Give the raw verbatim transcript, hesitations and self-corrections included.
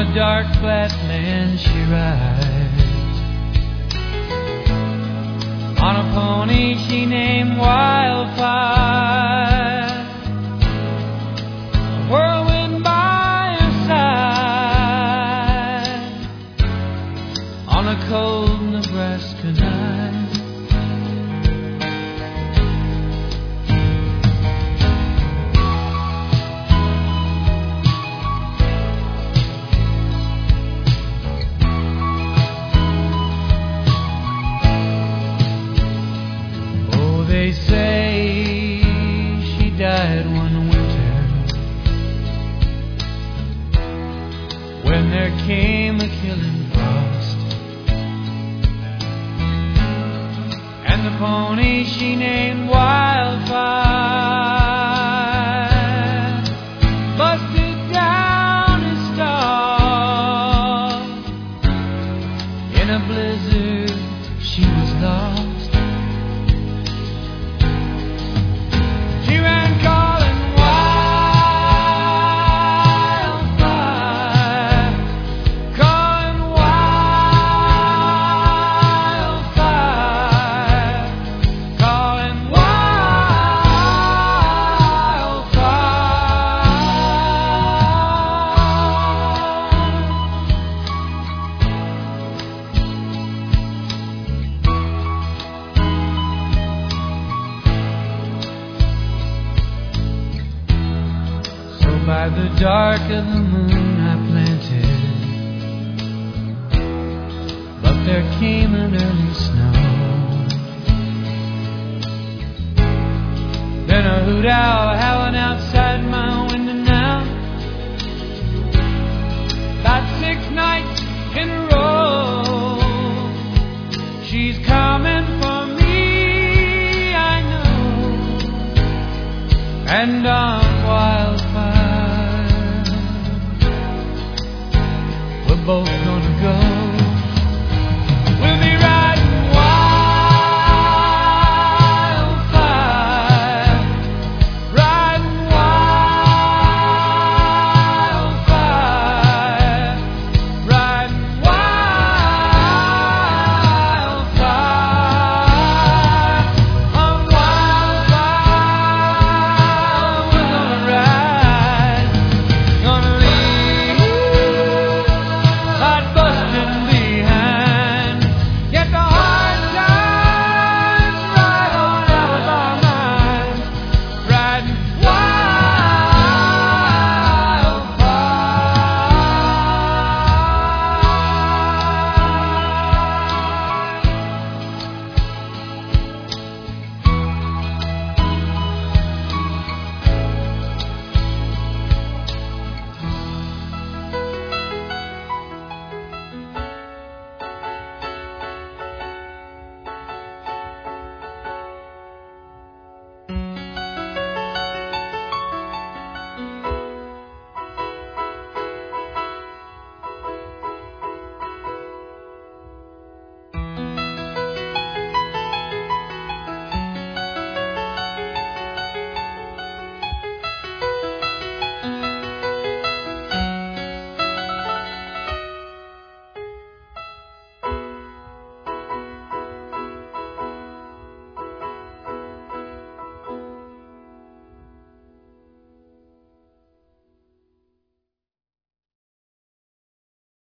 dark flatland she rides, on a pony she named Wildfire, a whirlwind by her side, on a cold Nebraska night. They say she died one winter when there came a killing frost, and the pony she named Wildfire busted down his stall. In a blizzard she was lost. By the dark of the moon I planted, but there came an early snow. Then a hoot owl howling outside my window now, about six nights in a row. She's coming for me, I know, and on